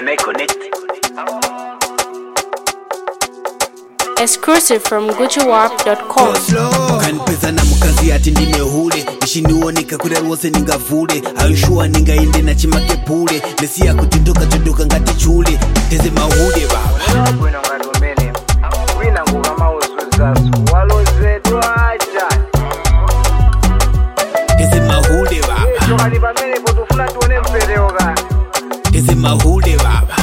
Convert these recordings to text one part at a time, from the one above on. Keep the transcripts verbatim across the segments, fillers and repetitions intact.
Can I connect? Exclusive from gucci warp dot com. Kanipeza na mukazi ati ndine hule ishiniwonika kuri rwose ningavule ayushua ningainde na chimake pule nesi ya kutindoka tindoka ngati chule teze mahude baba wina ngadumene wina ngukama usuzasu walozedwa acha teze mahude baba tokali pamene potufuna tuone mpereo kana teze mahude baba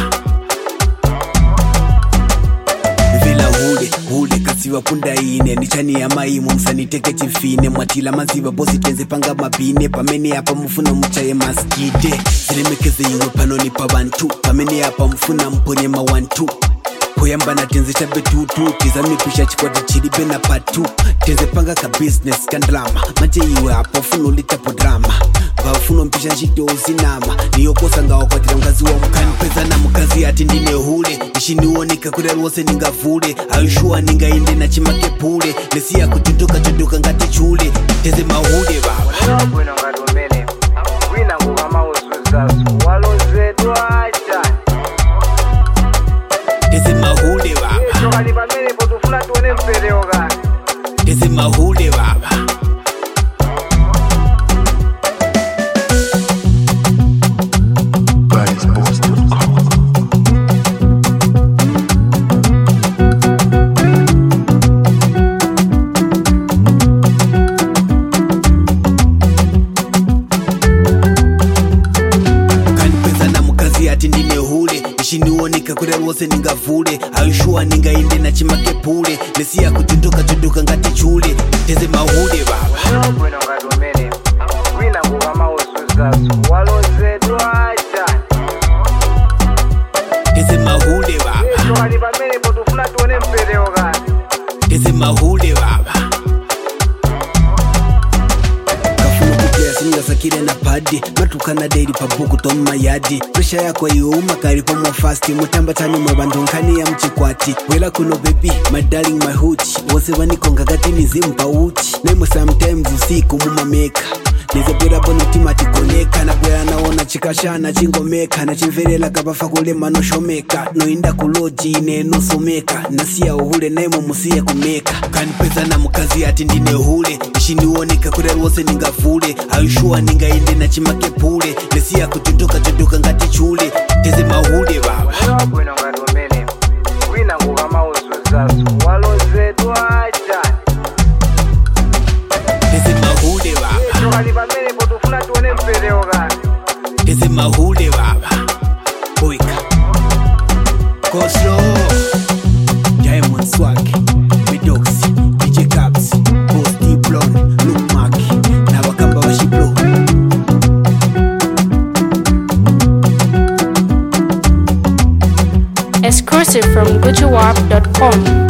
vila hule hule kasiwa punda ine nichani ya maimu msaniteke chifine mwatila maziva bosi tenze panga mabine pamene hapa mfuna mchaye maskite zilemekeze iwe panoni pa bantu pamene hapa mfuna mponye mawantu poyamba na tenze chabe tutu tizami pisha chikwati chilibe na patu tenze panga ka business ka drama mache iwe hapa ufuna ulitapo drama vafuno mpisha nshito uzinama niyokosa ngawa kwa tila mkazi wa mkani peza na mkazi ati ndine hule ishiniwonika kuri rwose ningavule ayushua ningainde na chimake pule nesi ya kutindoka tindoka ngati chule teze mahude baba wina ngadumene wina ngukama usuzasu walozedwa acha teze mahude baba tokali pamene potufuna tuone mpereo kana teze mahude baba ati ndine hule ishiniwonika kuri rwose ningavule ayushua ningainde na chimake pule nesi ya kutindoka tindoka ngati chule teze mahude baba wina ngadumene wina ngukama usuzasu walozedwa acha teze mahude baba tokali pamene potufuna tuone mpereo kana teze mahude baba singasakire na padi matukana daily pabuku tomma yadi presha yako iuma kari pomo fast mutamba tani mabandu nkani ya mchikwati wela kuno baby my darling my hooch wose wanikonga gati nizimpa uchi nemo sometimes usiku mumameka nizabwera bono timati koneka na bwera naona chikashana chingomeka na chimverela kabafa kule manoshomeka noinda kuloji ine nosomeka nasiya uhule nemo musiye kumeka kanipeza na mukazi ati ndine hule ishiniwonika kuri rwose ningavule ayushua ningainde na chimake pule nesi ya kutindoka tindoka ngati chule teze mahude baba wina ngadumene wina ngukama usuzasu walozedwa acha teze mahude baba tokali pamene potufuna tuone mpereo kana teze mahude baba boika Koslo Diamond Swag Midoxi D J Caps Boss Diplon Luke Mark na wakamba wa Shiblo Exclusive from gucci warp dot com.